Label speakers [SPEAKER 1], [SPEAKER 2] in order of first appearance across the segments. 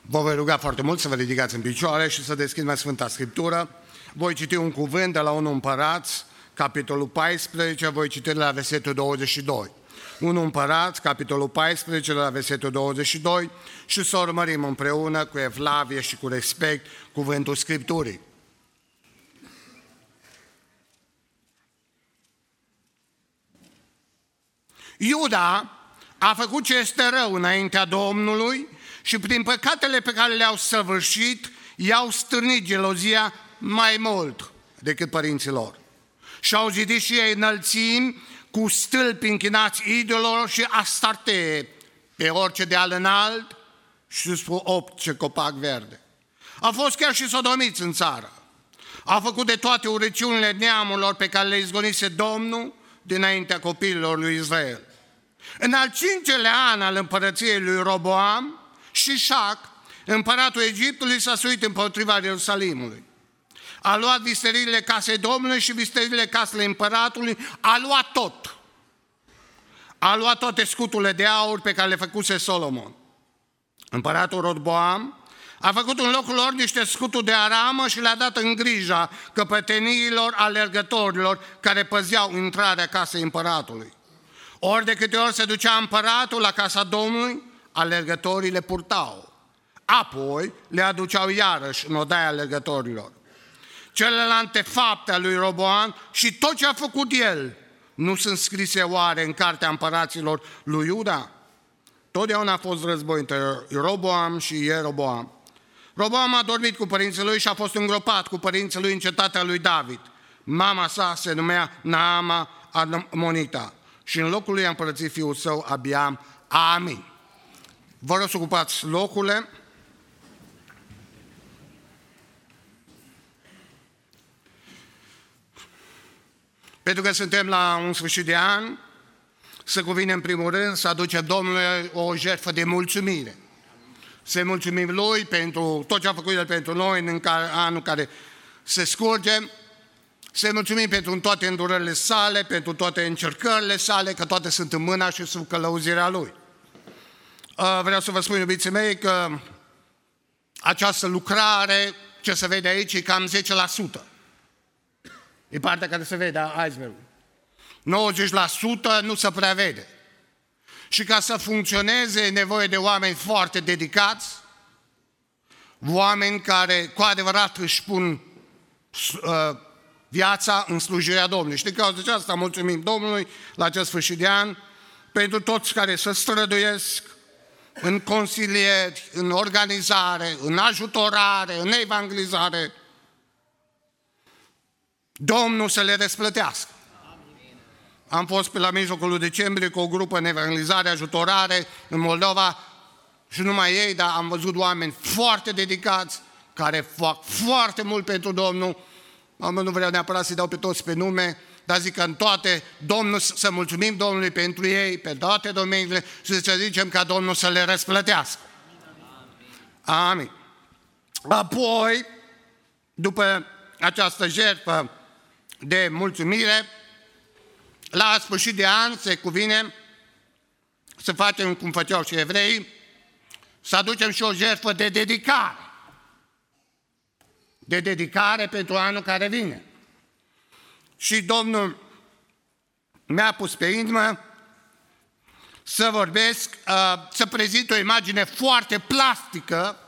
[SPEAKER 1] Vă voi ruga foarte mult să vă ridicați în picioare și să deschidem Sfânta Scriptură. Voi citi un cuvânt de la 1 Împărați, capitolul 14, voi citi la versetul 22. 1 Împărați, capitolul 14, la versetul 22 și să urmărim împreună cu evlavie și cu respect cuvântul Scripturii. Iuda a făcut ce este rău înaintea Domnului și prin păcatele pe care le-au săvârșit, i-au stârnit gelozia mai mult decât părinții lor. Și-au zidit și ei înălțimi cu stâlpi închinați idolilor și astarte pe orice deal înalt și sub orice copac verde. Au fost chiar și sodomiți în țară. Au făcut de toate urăciunile neamurilor pe care le izgonise Domnul dinaintea copiilor lui Israel. În al 5-lea an al împărăției lui Roboam, Șișac, împăratul Egiptului, s-a suit împotriva Ierusalimului. A luat visterile casei Domnului și visterile casei împăratului, a luat tot. A luat toate scuturile de aur pe care le făcuse Solomon. Împăratul Roboam a făcut în locul lor niște scuturi de aramă și le-a dat în grija căpăteniilor alergătorilor care păzeau intrarea casei împăratului. Ori de câte ori se ducea împăratul la casa Domnului, alergătorii le purtau. Apoi le aduceau iarăși în odaia alergătorilor. Celelalte fapte ale lui Roboam și tot ce a făcut el, nu sunt scrise oare în cartea împăraților lui Iuda? Totdeauna a fost război între Roboam și Ieroboam. Roboam a dormit cu părinții lui și a fost îngropat cu părinții lui în cetatea lui David. Mama sa se numea Naama Amonita și în locul lui a împărățit fiul său Abiam. Amin. Vă rog să ocupați locurile. Pentru că suntem la un sfârșit de an, se cuvine în primul rând să aducem Domnului o jertfă de mulțumire. Să mulțumim Lui pentru tot ce a făcut El pentru noi în anul care se scurge. Să mulțumim pentru toate îndurările sale, pentru toate încercările sale, că toate sunt în mâna și sub călăuzirea Lui. Vreau să vă spun, iubiții mei, că această lucrare, ce se vede aici, e cam 10%. E partea care se vede a icebergului. 90% nu se prea vede. Și ca să funcționeze e nevoie de oameni foarte dedicați, oameni care cu adevărat își pun viața în slujirea Domnului. Și din cauza aceasta mulțumim Domnului la acest sfârșit de an pentru toți care se străduiesc în consilieri, în organizare, în ajutorare, în evangelizare. Domnul să le răsplătească. Am fost pe la mijlocul lui decembrie cu o grupă în evangelizare, ajutorare în Moldova și numai ei, dar am văzut oameni foarte dedicați care fac foarte mult pentru Domnul. Nu vreau neapărat să-i dau pe toți pe nume, dar zic că în toate, Domnul, să mulțumim Domnului pentru ei, pe toate domeniile și să zicem ca Domnul să le răsplătească. Amin. Apoi, după această jertfă de mulțumire, la sfârșit de an se cuvine să facem cum făceau și evreii, să aducem și o jertfă de dedicare. De dedicare pentru anul care vine. Și Domnul mi-a pus pe inimă să vorbesc, să prezint o imagine foarte plastică,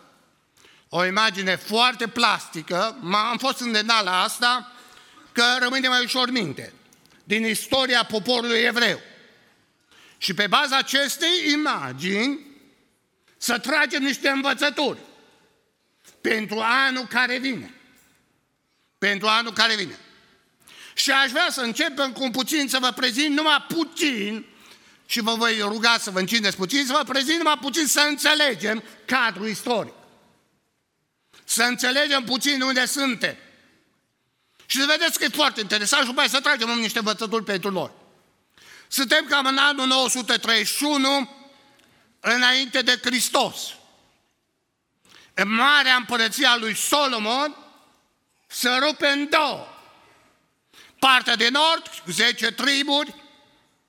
[SPEAKER 1] am fost îndemnat la asta, că rămâne mai ușor minte, din istoria poporului evreu. Și pe baza acestei imagini să tragem niște învățături pentru anul care vine. Pentru anul care vine. Și aș vrea să începem cu puțin, să vă prezint numai puțin, și vă voi ruga să vă încindeți puțin, să vă prezint numai puțin să înțelegem cadrul istoric. Să înțelegem puțin unde suntem. Și să vedeți că e foarte interesant și după aceea să tragem niște învățături pentru noi. Suntem cam în anul 931 înainte de Hristos. În Marea Împărăție a lui Solomon se rupe în două. Partea de nord, 10 triburi,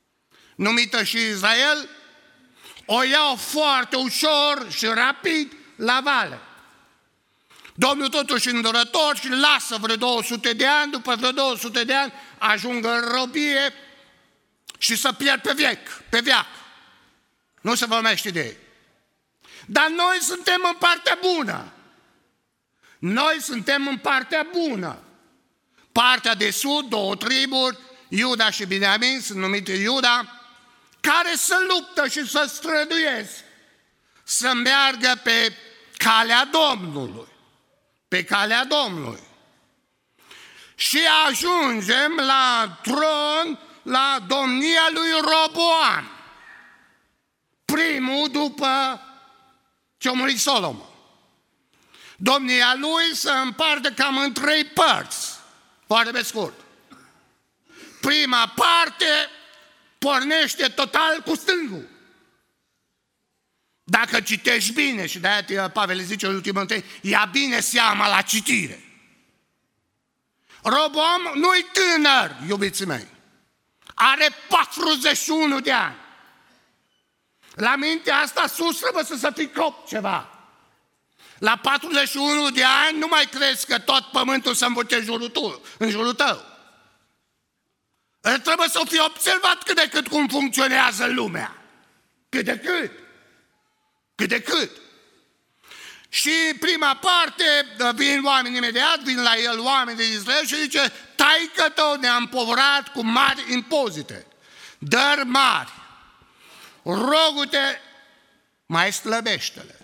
[SPEAKER 1] numită și Israel, o iau foarte ușor și rapid la vale. Domnul totuși îndurător și lasă vreo 200 de ani, după vreo 200 de ani ajung în robie și să pierd pe veac. Nu se vorbește de ei. Dar noi suntem în partea bună. Noi suntem în partea bună. Partea de sud, 2 triburi, Iuda și Beniamin, sunt numite Iuda, care se luptă și se străduiesc să meargă pe calea Domnului. Pe calea Domnului. Și ajungem la tron, la domnia lui Roboam. Primul după ce a murit Solomon. Domnia lui se împarte cam în 3 părți. Foarte pe scurt. Prima parte pornește total cu stângul. Dacă citești bine, și de-aia Pavel zice în ultimul timp, ia bine seama la citire. Roboam nu-i tânăr, iubiții mei. Are 41 de ani. La mintea asta sus trebuie să se fi cop ceva. La 41 de ani nu mai crezi că tot pământul se învârte în jurul tău. Trebuie să fii observat cât de cât cum funcționează lumea. Cât de cât. Cât de cât. Și prima parte, vin oameni imediat, vin la el oameni de Israel și zice, taică tău ne-a împovărat cu mari impozite, dări mari, rogu-te, mai slăbește-le.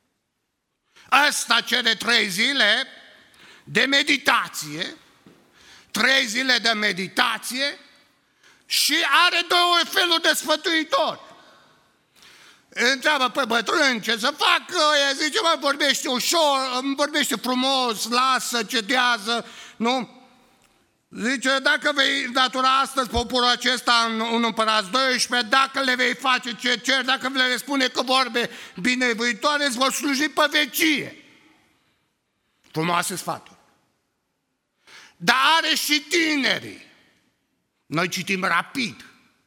[SPEAKER 1] Ăsta cere 3 zile de meditație, 3 zile de meditație și are 2 feluri de sfătuitori. Întreabă pe bătrân ce să facă, ea zice, mă, vorbește ușor, vorbește frumos, lasă, cedează, nu? Zice, dacă vei datora astăzi poporul acesta în 1 Împărați 12, dacă le vei face ce cer, dacă le spune că vorbe binevoitoare, îți vor sluji pe vecie. Frumoase sfaturi. Dar are și tinerii. Noi citim rapid.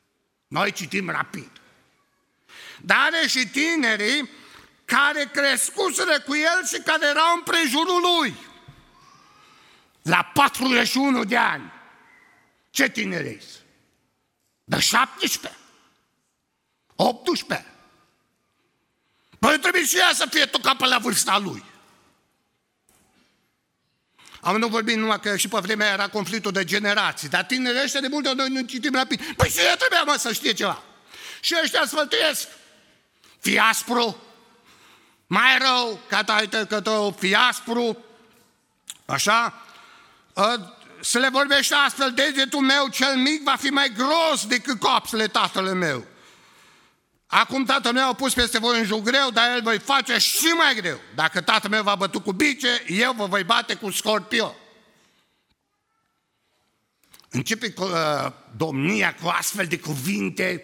[SPEAKER 1] Dar are și tinerii care crescuseră cu el și care erau în prejurul lui. La 41 de ani. Ce tineri? De 17? 18? Păi trebuie și ea să fie tocat pe la vârsta lui. Am nu vorbit numai că și pe vremea era conflictul de generații, dar tinerii ăștia de multe ori noi nu citim rapid. Păi și ea trebuia, să știe ceva. Și ăștia sfătuiesc. Fii aspru, mai rău, ca că tău, fii aspru, așa, să le vorbește astfel, degetul meu cel mic va fi mai gros decât copsele tatălui meu. Acum tatăl meu a pus peste voi un juc greu, dar el voi face și mai greu. Dacă tatăl meu v-a bătut cu bice, eu vă voi bate cu scorpion. Începe domnia cu astfel de cuvinte.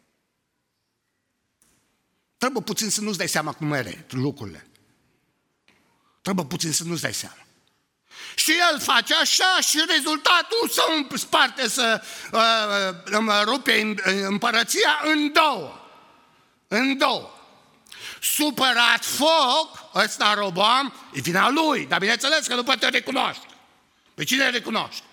[SPEAKER 1] Trebuie puțin să nu-ți dai seama cum mere lucrurile. Trebuie puțin să nu-ți dai seama. Și el face așa și rezultatul să sparte, să rupe împărăția în două. Supărat foc, ăsta Roboam, e vina lui, dar bineînțeles că nu poate recunoaște. Pe cine recunoaște?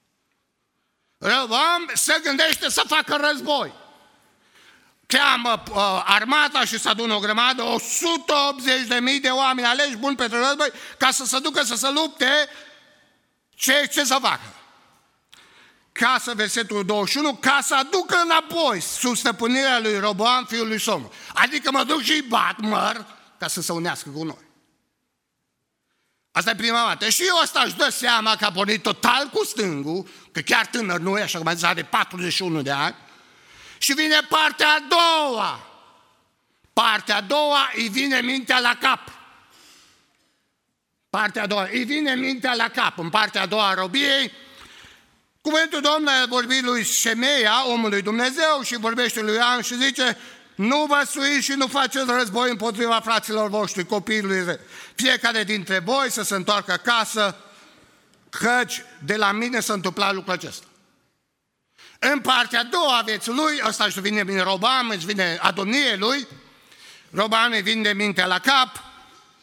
[SPEAKER 1] Roboam se gândește să facă război. Cheamă armata și se adună o grămadă, 180.000 de oameni aleși buni pentru război, ca să se ducă să se lupte. Ce să facă? Versetul 21, ca să aducă înapoi sub stăpânirea lui Roboam, fiul lui Solomon. Adică mă duc și îi bat măr ca să se unească cu noi. Asta e prima dată. Și eu asta își dă seama că a pornit total cu stângul, că chiar tânăr nu e, așa cum am zis, are 41 de ani. Și vine partea a doua. Partea a doua îi vine mintea la cap. Partea a doua îi vine mintea la cap. În partea a doua a robiei, cuvântul Domnului a vorbit lui Șemeia, omul lui Dumnezeu, și vorbește lui Ioan și zice, nu vă suiți și nu faceți război împotriva fraților voștri, copiii lui Israel. Fiecare dintre voi să se întoarcă acasă, căci de la mine s-a întâmplat lucrul acesta. În partea a doua a vieții lui, ăsta își vine Roboam, își vine a domniei lui, Roboam îi vine mintea la cap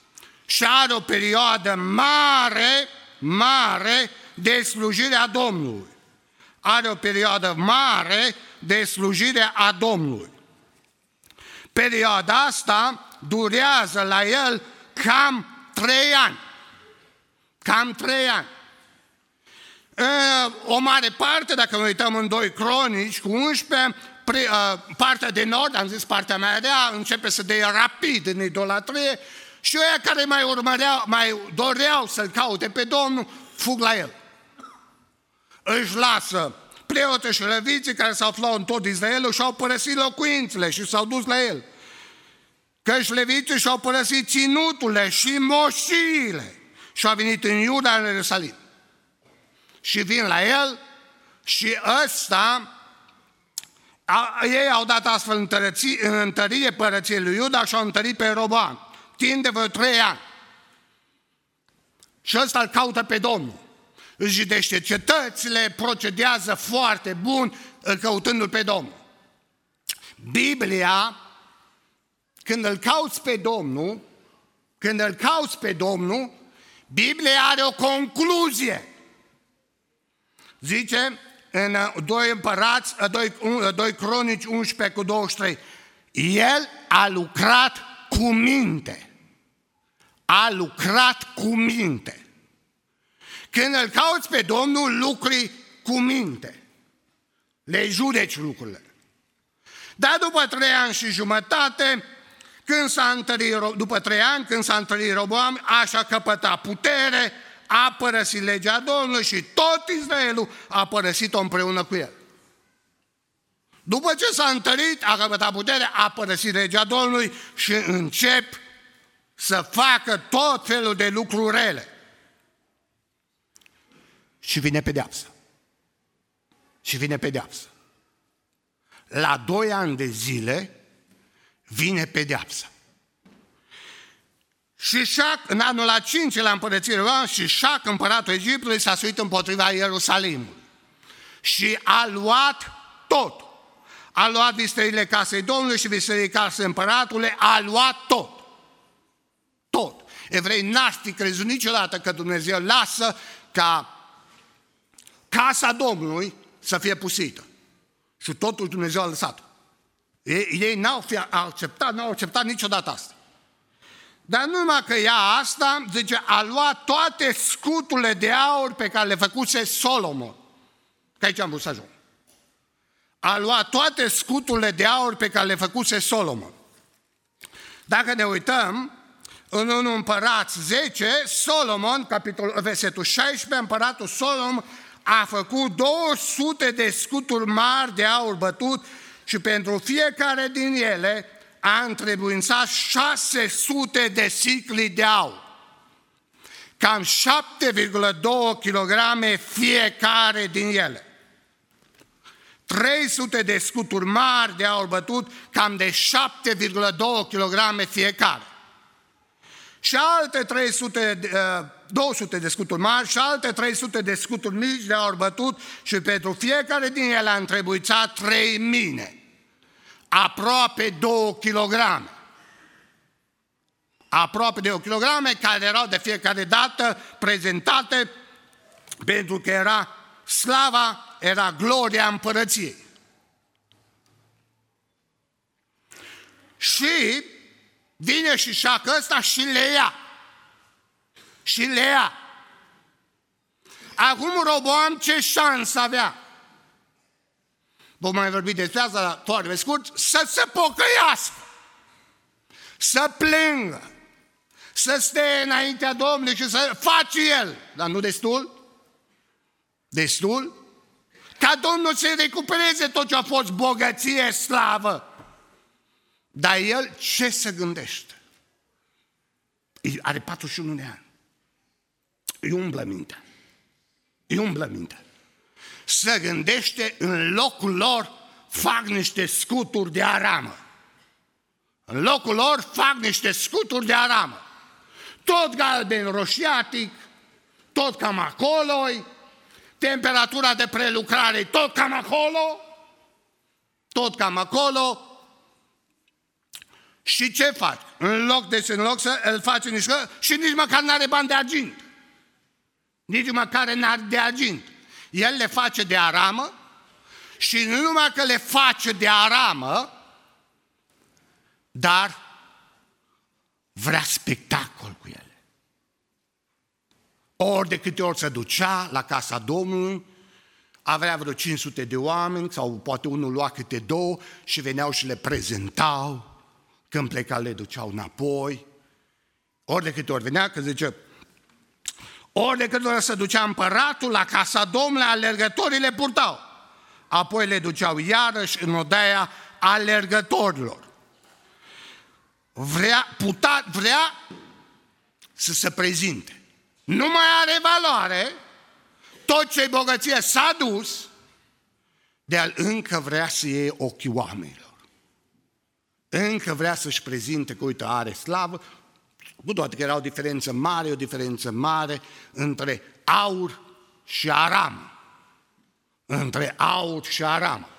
[SPEAKER 1] și are o perioadă mare de slujire a Domnului. Are o perioadă mare de slujire a Domnului. Perioada asta durează la el cam 3 ani. Cam 3 ani. O mare parte, dacă ne uităm în 2 Cronici cu 11, partea de nord, am zis partea mai rea, începe să dea rapid în idolatrie și ăia care mai doreau să-L caute pe Domnul, fug la el. Își lasă preoții și leviții care se aflau în tot Israelul și au părăsit locuințele și s-au dus la el. Căci leviții și-au părăsit ținuturile și moșiile și au venit în Iuda, în Ierusalim. Și vin la el și ăsta, ei au dat astfel întărire părăției lui Iuda și au întărit pe Roboam, timp de vreo 3 ani. Și ăsta îl caută pe Domnul. Își zidește cetățile, procedează foarte bun căutându-l pe Domnul. Biblia, când îl cauți pe Domnul, Biblia are o concluzie. Zice în 2 Cronici 11 cu 23, el a lucrat cu minte. A lucrat cu minte. Când îl cauți pe Domnul, lucri cu minte. Le judeci lucrurile. Dar după 3 ani și jumătate, după 3 ani, când s-a întâlnit Roboam, așa căpăta putere, a părăsit legea Domnului și tot Israelul a părăsit-o împreună cu el. După ce s-a întărit, a căpătat putere, a părăsit legea Domnului și încep să facă tot felul de lucruri rele. Și vine pedeapsă. La 2 ani de zile vine pedeapsa. Și Șac, în anul al 5-lea împărăției lui, și Șac, împăratul Egiptului, s-a suit împotriva Ierusalimului. Și a luat tot. A luat visterile casei Domnului și visterile casei împăratului, a luat tot. Tot. Evrei n-ar fi crezut niciodată că Dumnezeu lasă ca casa Domnului să fie pusită. Și totul Dumnezeu a lăsat. Ei n-au acceptat niciodată asta. Dar nu numai că ea asta, zice, a luat toate scuturile de aur pe care le făcuse Solomon. Că aici am vrut să ajung. A luat toate scuturile de aur pe care le făcuse Solomon. Dacă ne uităm, în 1 Împărați 10, Solomon, versetul 16, împăratul Solomon a făcut 200 de scuturi mari de aur bătut și pentru fiecare din ele a întrebuințat 600 de sicli de aur. Cam 7,2 kg fiecare din ele. 300 de scuturi mari de aur bătut, cam de 7,2 kg fiecare. Și alte 200 de scuturi mari și alte 300 de scuturi mici de aur bătut și pentru fiecare din ele a întrebuințat 3 mine. Aproape 2 kg. Aproape 2 kg care erau de fiecare dată prezentate pentru că era slava, era gloria împărăției. Și vine și Șac ăsta și le ia. Acum Roboam ce șansă avea? Vom mai vorbi despre asta foarte scurt, să se pocăiască, să plângă, să stea înaintea Domnului și să face el. Dar nu destul? Destul? Ca Domnul să recupereze tot ce a fost bogăție, slavă. Dar el ce se gândește? Are 41 de ani. Îi umblă mintea. Se gândește, în locul lor fac niște scuturi de aramă. În locul lor fac niște scuturi de aramă. Tot galben roșiatic, tot cam acolo, temperatura de prelucrare tot cam acolo, Și ce faci? În loc să îl faci și nici măcar n-are bani de argint. Nici măcar n-are de argint. El le face de aramă și nu numai că le face de aramă, dar vrea spectacol cu ele. Ori de câte ori se ducea la casa Domnului, avea vreo 500 de oameni, sau poate unul lua câte 2 și veneau și le prezentau. Când pleca, le duceau înapoi. Ori de câte ori venea, că zice, ori de câte ori se ducea împăratul la casa Domnului, alergătorii le purtau. Apoi le duceau iarăși în odaia alergătorilor. Vrea să se prezinte. Nu mai are valoare, tot ce-i bogăție s-a dus, de-al încă vrea să iei ochii oamenilor. Încă vrea să-și prezinte că, uite, are slavă, cu toate că era o diferență mare între aur și aramă. Între aur și aramă.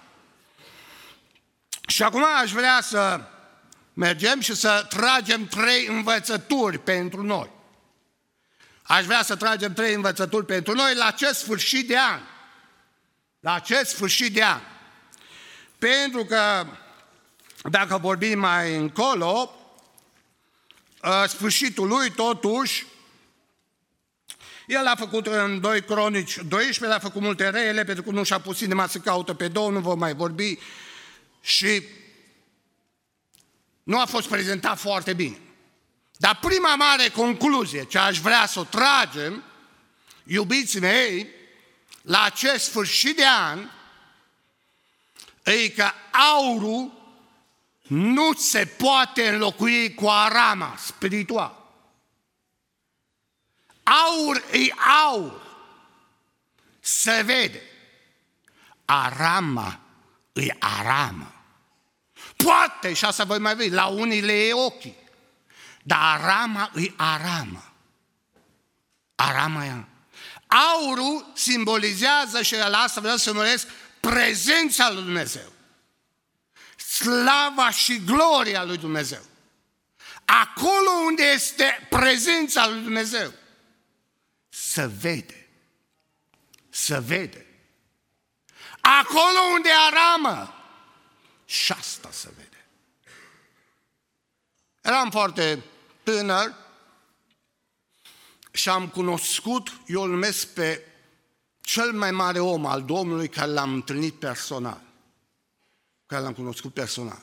[SPEAKER 1] Și acum aș vrea să mergem și să tragem 3 învățături pentru noi. Aș vrea să tragem 3 învățături pentru noi la acest sfârșit de an. La acest sfârșit de an. Pentru că, dacă vorbim mai încolo, sfârșitul lui, totuși, el a făcut în 2 Cronici 12, l-a făcut multe rele, pentru că nu și-a pus inima să caută pe Domnul, nu vom mai vorbi, și nu a fost prezentat foarte bine. Dar prima mare concluzie ce aș vrea să o tragem, iubiții mei, la acest sfârșit de an, e că aurul nu se poate înlocui cu arama spiritual. Aur e aur, se vede. Arama e aramă. Poate, și asta voi mai vedea, la unii le e ochii, dar arama e aramă. Arama e. Aurul simbolizează, și la asta vreau să numesc, prezența lui Dumnezeu. Slava și gloria lui Dumnezeu. Acolo unde este prezența lui Dumnezeu, se vede. Se vede. Acolo unde aramă, și asta se vede. Eram foarte tânăr și am cunoscut, eu îl numesc pe cel mai mare om al Domnului care l-am întâlnit personal, care l-am cunoscut personal.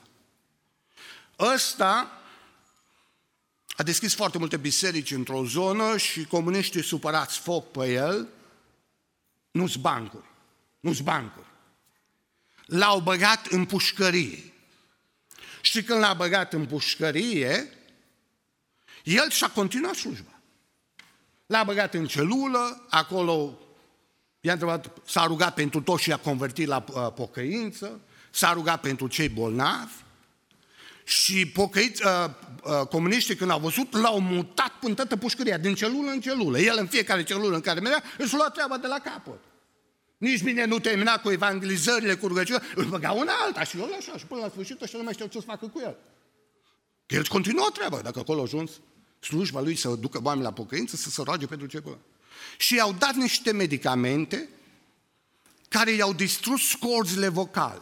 [SPEAKER 1] Ăsta a deschis foarte multe biserici într-o zonă și comuniștii supărați foc pe el, nu-s bancuri. L-au băgat în pușcărie. Și când l-a băgat în pușcărie, el și-a continuat slujba. L-a băgat în celulă, acolo i-a întrebat, s-a rugat pentru toți și i-a convertit la pocăință, s-a rugat pentru cei bolnavi și comuniștii când au văzut, l-au mutat până toată pușcăria, din celulă în celulă. El în fiecare celulă în care mergea, își lua treaba de la capăt. Nici bine nu termina cu evangelizările, cu rugăciunea, îl băgau în alta și eu așa, și până la sfârșit ăștia nu mai știu ce să facă cu el. Că el continuă treaba, dacă acolo a ajuns slujba lui să ducă oameni la pocăință, să se roage pentru ce până. Și i-au dat niște medicamente care i-au distrus corzile vocale.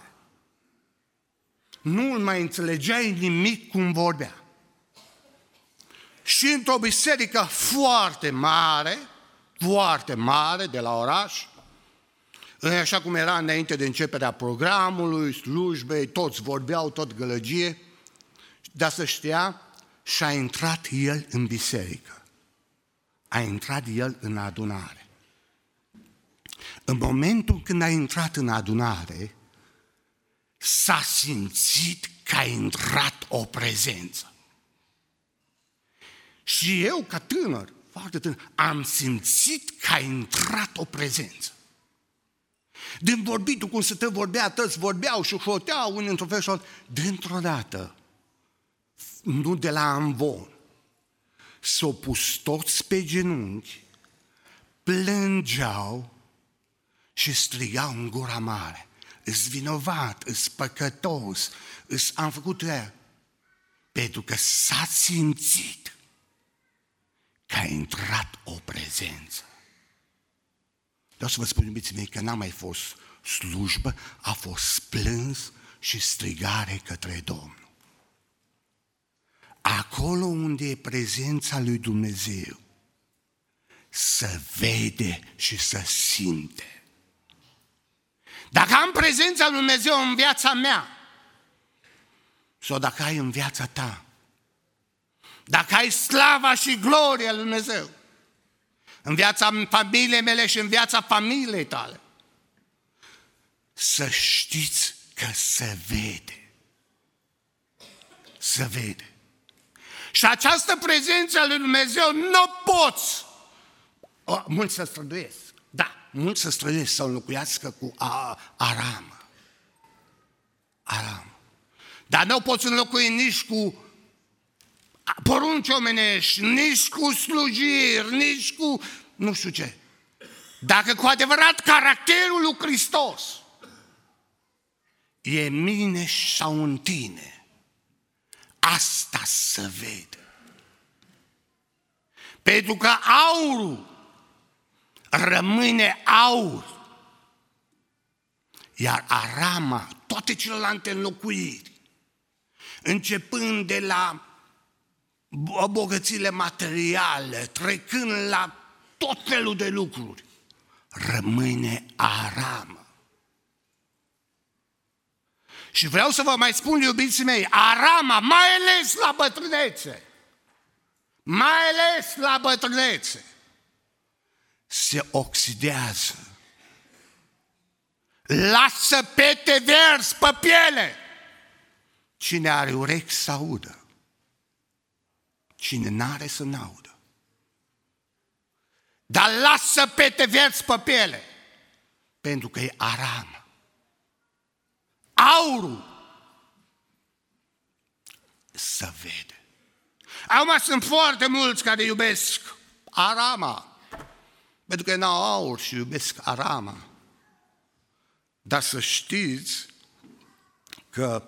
[SPEAKER 1] Nu mai înțelegeai nimic cum vorbea. Și într-o biserică foarte mare de la oraș, așa cum era înainte de începerea programului, slujbei, toți vorbeau, tot gălăgie, dar să știa, și a intrat el în biserică. A intrat el în adunare. În momentul când a intrat în adunare, s-a simțit că a intrat o prezență. Și eu, ca tânăr, foarte tânăr, am simțit că a intrat o prezență. Din vorbitul, cum se vorbea, toți vorbeau și hoteau unii într-un fel și altul. Dintr-o dată, nu de la amvon, s-au pus toți pe genunchi, plângeau și strigau în gura mare. Îs vinovat, îs păcătos, am făcut ea. Pentru că s-a simțit că a intrat o prezență. Vreau să vă spun, iubiții mei, că n-a mai fost slujbă, a fost plâns și strigare către Domnul. Acolo unde e prezența lui Dumnezeu, se vede și se simte. Dacă am prezența lui Dumnezeu în viața mea, sau dacă ai în viața ta, dacă ai slava și gloria lui Dumnezeu în viața familiei mele și în viața familiei tale, să știți că se vede. Se vede. Și această prezență a lui Dumnezeu nu poți. Mulți se străduiesc. Da, mulți se străduiesc să înlocuiască cu aramă. Aramă. Dar nu poți înlocui nici cu porunci omenești, nici cu slujiri, nici cu nu știu ce. Dacă cu adevărat caracterul lui Hristos e în mine sau în tine, asta se vede. Pentru că aurul rămâne aur, iar arama, toate celelalte înlocuiri, începând de la bogățiile materiale, trecând la tot felul de lucruri, rămâne aramă. Și vreau să vă mai spun, iubiții mei, arama, mai ales la bătrânețe, se oxidează. Lasă pete verzi pe piele. Cine are urechi să audă. Cine n-are să n-audă. Dar lasă pete verzi pe piele. Pentru că e aramă. Aurul se vede. Acum sunt foarte mulți care iubesc arama. Pentru că n-au aur și iubesc arama. Dar să știți că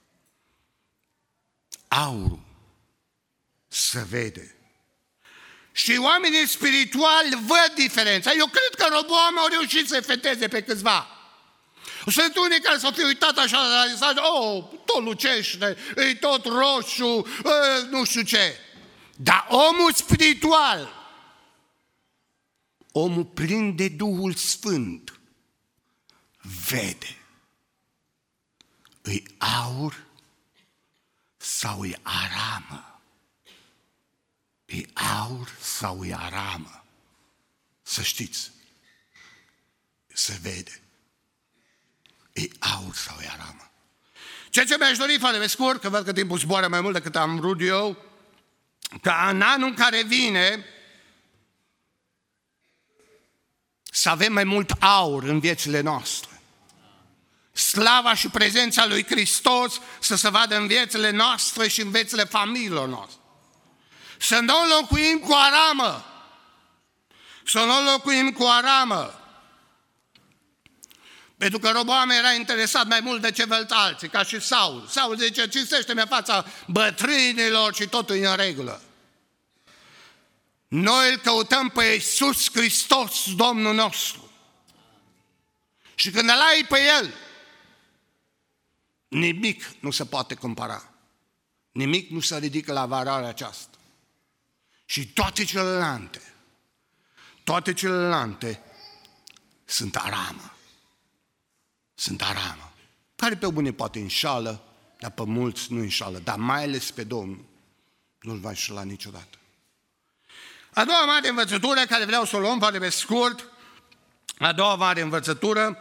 [SPEAKER 1] aurul se vede. Și oamenii spirituali văd diferența. Eu cred că Roboam au reușit să feteze pe câțiva. Sunt unii care s-au fi uitat așa la mesaj, tot lucește, e tot roșu, nu știu ce. Dar omul spiritual, omul plin de Duhul Sfânt, vede. Îi aur sau e aramă? E aur sau e aramă? Să știți, se vede. E aur sau e aramă? Ceea ce mi-aș dori, foarte scurt, că văd că timpul zboară mai mult decât am vrut eu, că în anul în care vine să avem mai mult aur în viețile noastre. Slava și prezența lui Hristos să se vadă în viețile noastre și în viețile familiilor noastre. Să nu înlocuim cu aramă. Să nu înlocuim cu aramă. Pentru că Roboam era interesat mai mult de celălalt alții, ca și Saul. Saul zice, cinstește-mi în fața bătrânilor și totul e în regulă. Noi îl căutăm pe Iisus Hristos, Domnul nostru. Și când îl ai pe El, nimic nu se poate compara. Nimic nu se ridică la valoarea aceasta. Și toate celelalte sunt aramă. Sunt aramă. Care pe unii poate înșală, dar pe mulți nu înșală. Dar mai ales pe Domnul nu-L va înșela niciodată. A doua mare învățătură, care vreau să o luăm foarte pe scurt, a doua mare învățătură,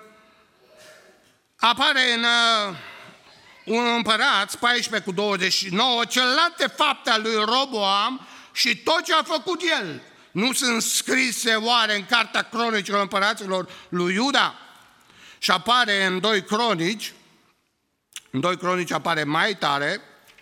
[SPEAKER 1] apare în 1 Împărați 14:29, celelalte fapte ale lui Roboam și tot ce a făcut el. Nu sunt scrise oare în cartea cronicilor împăraților lui Iuda? Și apare în 2 Cronici, în 2 Cronici apare mai tare,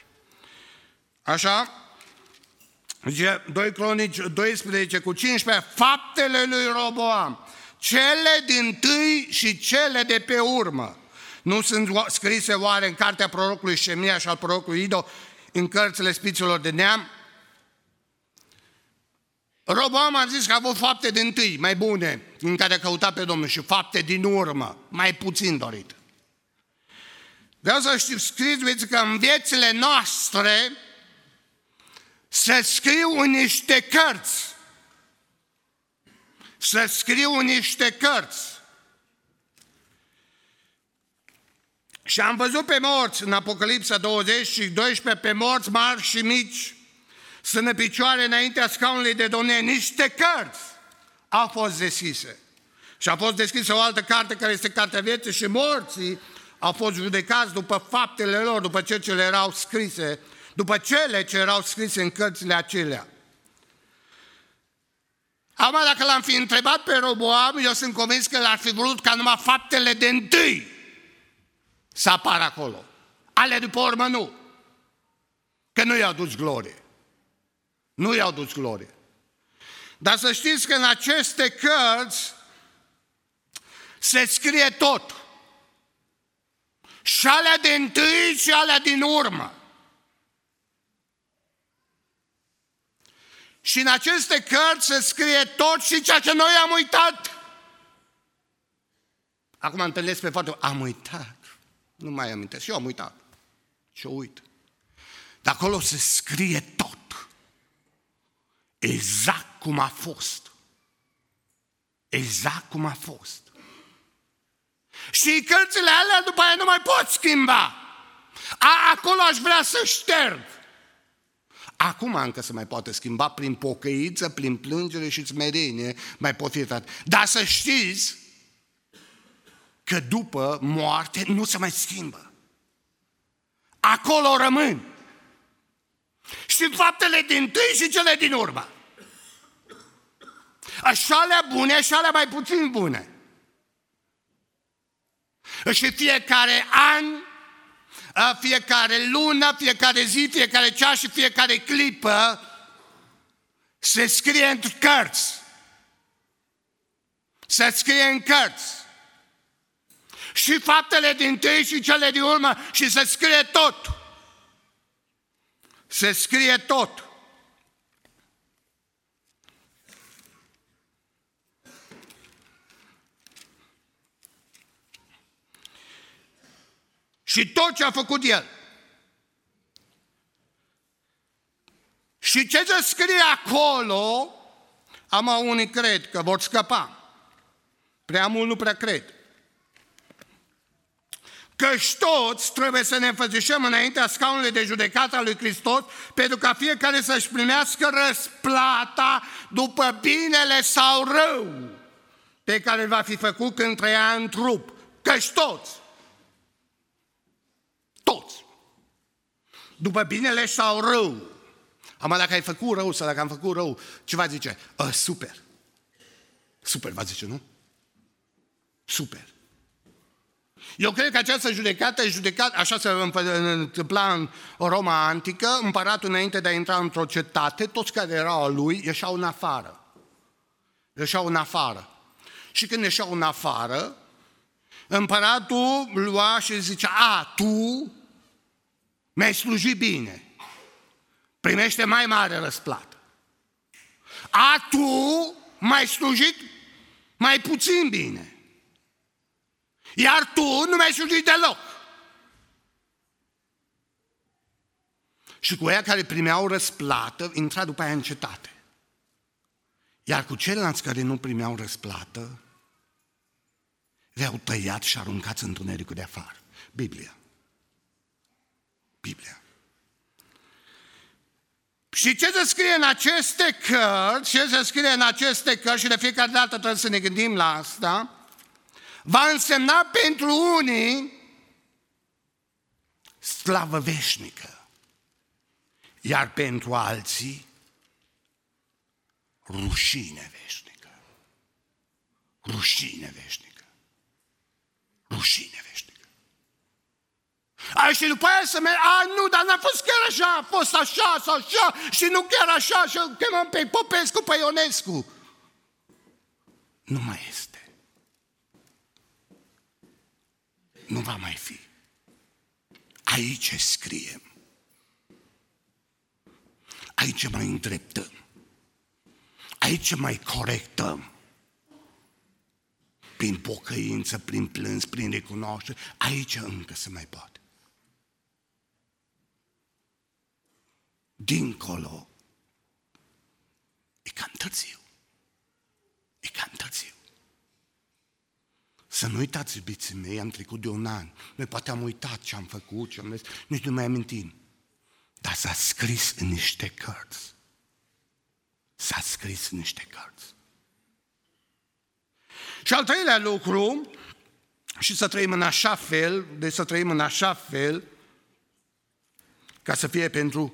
[SPEAKER 1] așa, zice 2 Cronici 12:15, faptele lui Roboam, cele dintâi și cele de pe urmă. Nu sunt scrise oare în cartea prorocului Șemia și al prorocului Ido? în cărțile spiților de neam, Roboam a zis că a avut fapte din tâi, mai bune, în care a căutat pe Domnul, și fapte din urmă, mai puțin dorite. Vreau să scrieți că în viețile noastre se scriu în niște cărți. Se scriu în niște cărți. Și am văzut pe morți în Apocalipsa 20 și 12, pe morți mari și mici, sunt în picioare înaintea scaunului de domnie. Niște cărți au fost deschise. Și a fost deschisă o altă carte care este cartea vieții și morții au fost judecați după faptele lor, după cele ce le erau scrise, după cele ce erau scrise în cărțile acelea. Acum, dacă l-am fi întrebat pe Roboam, eu sunt convins că l-ar fi vrut ca numai faptele de întâi să apară acolo. Ale după urmă nu. Că nu i-au dus glorie. Nu i-au dus glorie. Dar să știți că în aceste cărți se scrie tot. Și alea de întâi și alea din urmă. Și în aceste cărți se scrie tot și ceea ce noi am uitat. Acum întâlnesc pe foarte am uitat. Nu mai amintesc. Și eu am uitat. Și eu uit. Dar acolo se scrie tot. Exact cum a fost. Exact cum a fost. Și cărțile alea după aia nu mai pot schimba. Acolo aș vrea să șterg. Acum încă se mai poate schimba prin pocăiță, prin plângere și smerenie, mai pot fi dat. Dar să știți că după moarte nu se mai schimbă. Acolo rămân. Și faptele din tâi și cele din urmă. Așa alea bune și alea mai puțin bune. Și fiecare an, fiecare lună, fiecare zi, fiecare ceas și fiecare clipă se scrie în cărți. Se scrie în cărți. Și faptele din tâi și cele din urmă și se scrie tot. Se scrie tot. Și tot ce a făcut El. Și ce se scrie acolo, unii cred că vor scăpa. Prea mult nu prea cred. Căci toți trebuie să ne înfățișăm înaintea scaunului de judecată al lui Hristos, pentru ca fiecare să-și primească răsplata după binele sau rău pe care va fi făcut când trăia în trup. Căci toți. Toți. După binele sau rău. Acum dacă ai făcut rău sau dacă am făcut rău, ce va zice? Super. Super va zice, nu? Super. Eu cred că această judecată e judecată, așa se întâmpla în Roma antică, împăratul înainte de a intra într-o cetate, toți care erau a lui ieșeau în afară. Ieșeau în afară. Și când ieșeau în afară, împăratul lua și zicea, tu mi-ai slujit bine, primește mai mare răsplată. Tu m-ai slujit mai puțin bine. Iar tu nu mi-ai slujit deloc. Și cu aia care primeau răsplată, intra după aia în cetate. Iar cu ceilalți care nu primeau răsplată, le-au tăiat și aruncați în întunericul de afară. Biblia. Biblia. Și ce se scrie în aceste cărți, și de fiecare dată trebuie să ne gândim la asta, va însemna pentru unii slavă veșnică, iar pentru alții rușine veșnică. Rușine veșnică. Rușine veșnică. Și după aia să merg, nu, dar n-a fost chiar așa, a fost așa sau așa și nu chiar așa și îl chemăm pe Popescu, pe Ionescu. Nu mai este. Nu va mai fi. Aici scriem. aici mai îndreptăm. Aici mai corectăm. Prin pocăință, prin plâns, prin recunoaștere, aici încă se mai poate. Dincolo, e cam târziu. E cam târziu. Să nu uitați, iubiții mei, am trecut de un an. Noi poate am uitat ce am făcut, ce am zis, nici nu mai amintim. Dar s-a scris în niște cărți. S-a scris în niște cărți. Și al treilea lucru, și să trăim în așa fel, ca să fie pentru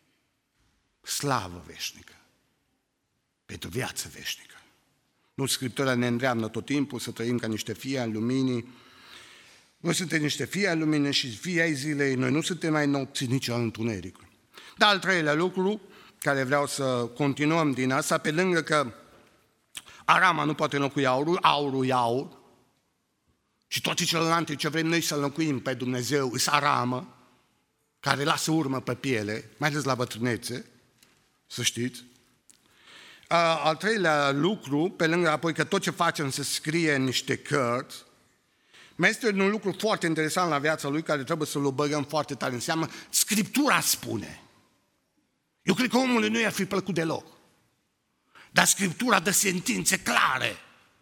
[SPEAKER 1] slavă veșnică, pentru viață veșnică. Nu, Scriptura ne îndreamnă tot timpul să trăim ca niște fii ai luminii. Noi suntem niște fii ai luminii și fii ai zilei, noi nu suntem ai nopții, nici al întunericului. Dar al treilea lucru, care vreau să continuăm din asta, pe lângă că arama nu poate înlocui aurul, aurul e aur, și toate celelalte ce vrem noi să înlocuim pe Dumnezeu îs aramă, care lasă urmă pe piele, mai ales la bătrânețe, să știți. Al treilea lucru, pe lângă apoi că tot ce facem se scrie în niște cărți, mai este un lucru foarte interesant la viața lui, care trebuie să-l băgăm foarte tare în seamă. Scriptura spune. Eu cred că omului nu i-ar fi plăcut deloc. Dar Scriptura dă sentințe clare.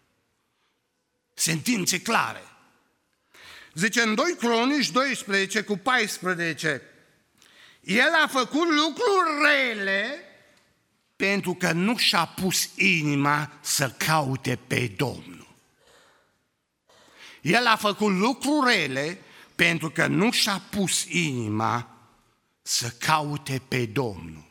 [SPEAKER 1] Sentințe clare. Zice în 2 Cronici 12 cu 14, el a făcut lucruri rele pentru că nu și-a pus inima să caute pe Domnul. El a făcut lucruri rele pentru că nu și-a pus inima să caute pe Domnul.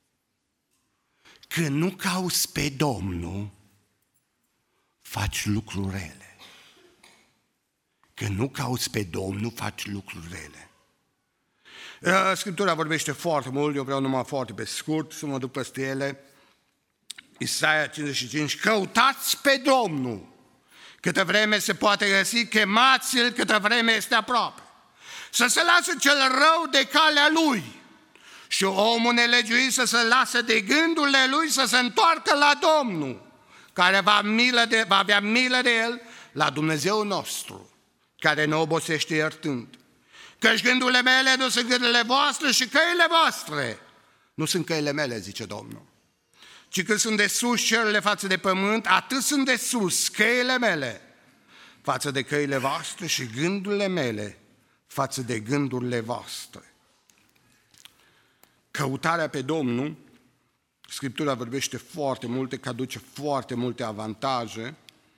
[SPEAKER 1] Când nu cauți pe Domnul, faci lucruri rele. Când nu cauți pe Domnul, faci lucruri rele. Scriptura vorbește foarte mult, eu vreau numai foarte pe scurt să mă duc peste ele. Isaia 55, căutați pe Domnul, câtă vreme se poate găsi, chemați-L câtă vreme este aproape. Să se lasă cel rău de calea lui și omul nelegiuit să se lasă de gândurile lui, să se întoarcă la Domnul, care va avea milă de el, la Dumnezeu nostru, care ne obosește iertând. Căci gândurile mele nu sunt gândurile voastre și căile voastre nu sunt căile mele, zice Domnul. Ci cât sunt de sus cerurile față de pământ, atât sunt de sus căile mele față de căile voastre și gândurile mele față de gândurile voastre. Căutarea pe Domnul, Scriptura vorbește foarte multe, că aduce foarte multe avantaje.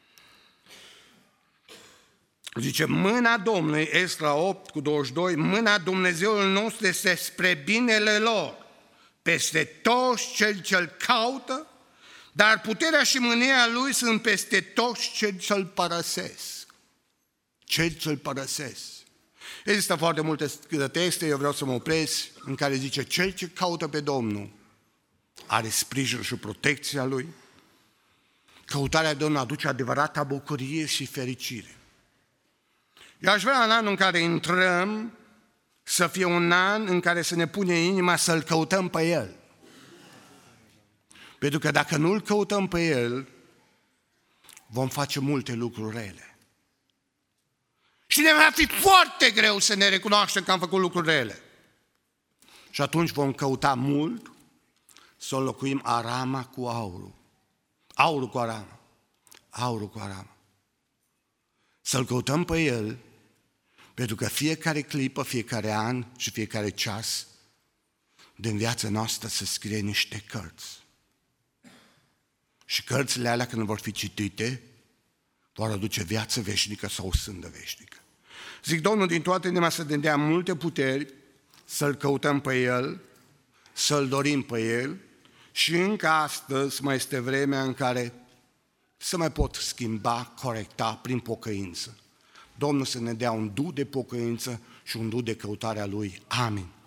[SPEAKER 1] Zice, mâna Domnului, Esra 8 cu 22, mâna Dumnezeului nostru este spre binele lor, peste toți cei ce-L caută, dar puterea și mânia Lui sunt peste toți cei ce-L părăsesc. Cei ce-L părăsesc. Există foarte multe texte, eu vreau să mă opresc, în care zice, cel ce caută pe Domnul are sprijinul și protecția Lui. Căutarea Domnului aduce adevărata bucurie și fericire. Eu aș vrea în anul în care intrăm să fie un an în care să ne pune inima să-L căutăm pe El. Pentru că dacă nu-L căutăm pe El, vom face multe lucruri rele. Și ne va fi foarte greu să ne recunoaștem că am făcut lucruri rele. Și atunci vom căuta mult să înlocuim arama cu aurul. Aurul cu arama. Aurul cu arama. Să-L căutăm pe El, pentru că fiecare clipă, fiecare an și fiecare ceas din viața noastră se scrie niște cărți. Și cărțile alea, când vor fi citite, vor aduce viață veșnică sau o sândă veșnică. Zic, Domnul din toată inima să ne dea multe puteri, să-L căutăm pe El, să-L dorim pe El și încă astăzi mai este vremea în care să mai pot schimba, corecta prin pocăință. Domnul să ne dea un duh de pocăință și un duh de căutare a Lui. Amin.